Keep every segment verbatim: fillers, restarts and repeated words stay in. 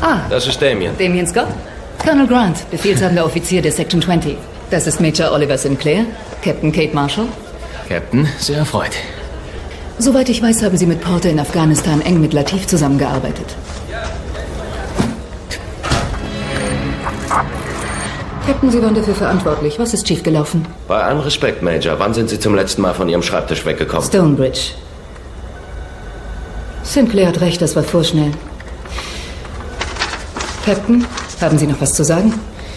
Ah. Das ist Damien. Damien Scott? Colonel Grant, befehlshabender Offizier der Section zwanzig. Das ist Major Oliver Sinclair, Captain Kate Marshall. Captain, sehr erfreut. Soweit ich weiß, haben Sie mit Porter in Afghanistan eng mit Latif zusammengearbeitet. Captain, Sie waren dafür verantwortlich. Was ist schiefgelaufen? Bei allem Respekt, Major. Wann sind Sie zum letzten Mal von Ihrem Schreibtisch weggekommen? Stonebridge. Sinclair hat recht, das war vorschnell. Captain, haben Sie noch was zu sagen?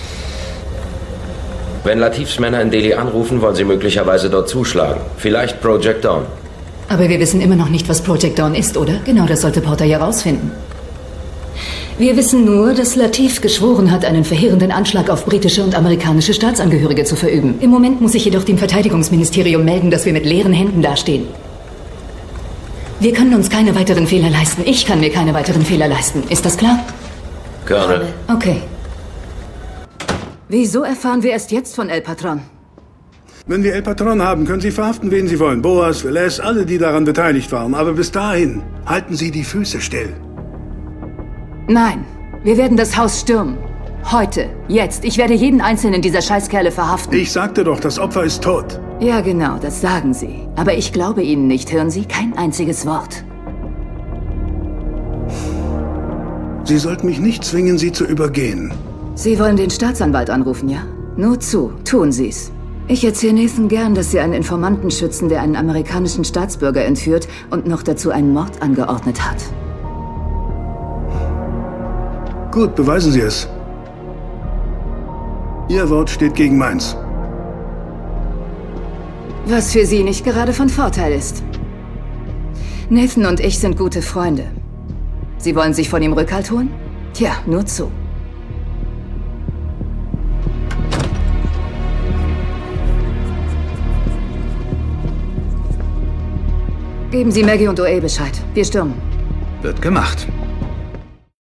Wenn Latifs Männer in Delhi anrufen, wollen sie möglicherweise dort zuschlagen. Vielleicht Project Dawn. Aber wir wissen immer noch nicht, was Project Dawn ist, oder? Genau, das sollte Porter ja rausfinden. Wir wissen nur, dass Latif geschworen hat, einen verheerenden Anschlag auf britische und amerikanische Staatsangehörige zu verüben. Im Moment muss ich jedoch dem Verteidigungsministerium melden, dass wir mit leeren Händen dastehen. Wir können uns keine weiteren Fehler leisten. Ich kann mir keine weiteren Fehler leisten. Ist das klar? Colonel. Okay. Wieso erfahren wir erst jetzt von El Patron? Wenn wir El Patron haben, können Sie verhaften, wen Sie wollen. Boas, Velez, alle, die daran beteiligt waren. Aber bis dahin halten Sie die Füße still. Nein, wir werden das Haus stürmen. Heute, jetzt. Ich werde jeden einzelnen dieser Scheißkerle verhaften. Ich sagte doch, das Opfer ist tot. Ja, genau, das sagen Sie. Aber ich glaube Ihnen nicht, hören Sie? Kein einziges Wort. Sie sollten mich nicht zwingen, Sie zu übergehen. Sie wollen den Staatsanwalt anrufen, ja? Nur zu, tun Sie's. Ich erzähle Nathan gern, dass Sie einen Informanten schützen, der einen amerikanischen Staatsbürger entführt und noch dazu einen Mord angeordnet hat. Gut, beweisen Sie es. Ihr Wort steht gegen meins. Was für Sie nicht gerade von Vorteil ist. Nathan und ich sind gute Freunde. Sie wollen sich von ihm Rückhalt holen? Tja, nur zu. Geben Sie Maggie und O A Bescheid. Wir stürmen. Wird gemacht.